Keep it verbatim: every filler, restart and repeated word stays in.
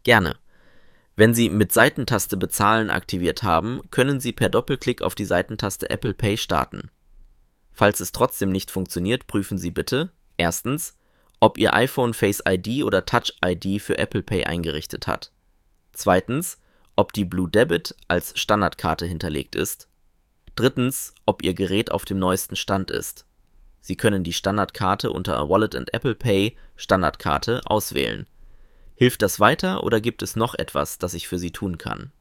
Gerne. Wenn Sie mit Seitentaste Bezahlen aktiviert haben, können Sie per Doppelklick auf die Seitentaste Apple Pay starten. Falls es trotzdem nicht funktioniert, prüfen Sie bitte: Erstens, ob Ihr iPhone Face I D oder Touch I D für Apple Pay eingerichtet hat. Zweitens, ob die Blue Debit als Standardkarte hinterlegt ist. Drittens, ob Ihr Gerät auf dem neuesten Stand ist. Sie können die Standardkarte unter Wallet and Apple Pay Standardkarte auswählen. Hilft das weiter oder gibt es noch etwas, das ich für Sie tun kann?